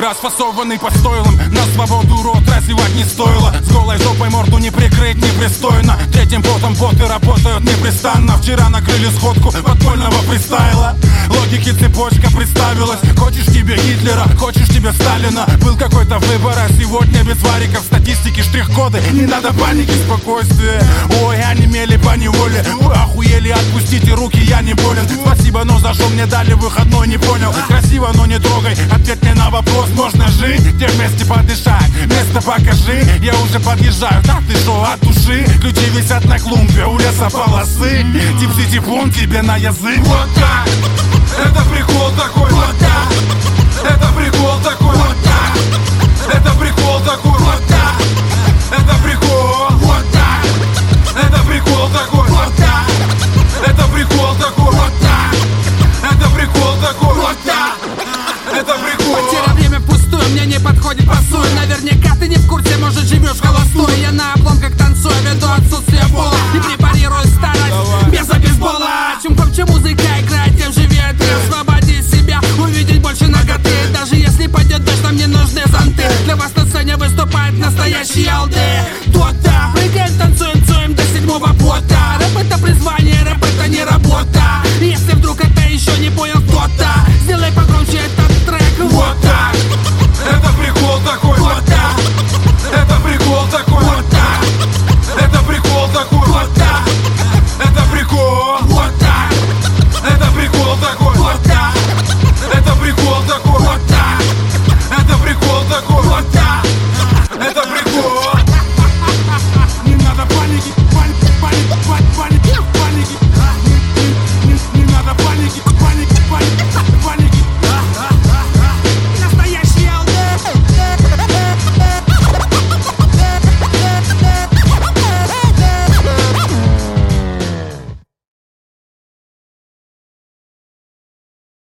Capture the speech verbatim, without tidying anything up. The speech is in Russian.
расфасованный по стойлам. На свободу рот развивать не стоило. С голой жопой морду не прикрыть непристойно. Третьим ботом боты работают непрестанно. Вчера накрыли сходку подпольного фристайла. Логики цепочка представилась. Хочешь тебе Гитлера, хочешь тебе Сталина. Был какой-то выбор, а сегодня без вариков. Статистики, штрих-коды, не надо паники, спокойствие. Ой, онемели по неволе. Вы охуели, отпустите руки, я не болен. Спасибо, но за что мне дали выходной, не понял. Красиво, но не трогай, ответ мне на вопрос. Можно жить, где вместе подышать. Место покажи, я уже подъезжаю. Так ты шо, от души. Ключи висят на клумбе у лесополосы. Тип-сити-пун тебе на язык. Вот так, это прикол такой. Вот так, это прикол такой. Вот так, это прикол такой. Вот так, это прикол. Вот так, это прикол такой. Вот так, это прикол такой. Вот так, это прикол такой. Вот так, это прикол. Потеря время пустую, мне не подходит пасуй. Наверняка ты не в курсе, может живешь холостой. Я на обломках танцую, веду отсутствие пола и препарирую старость без обезбола. Чем громче музыка играет, тем живее ты. Освободи себя, увидеть больше ноготы. Даже если пойдет дождь, нам не нужны зонты. Для вас на сцене выступает настоящий алды. Кто-то прыгает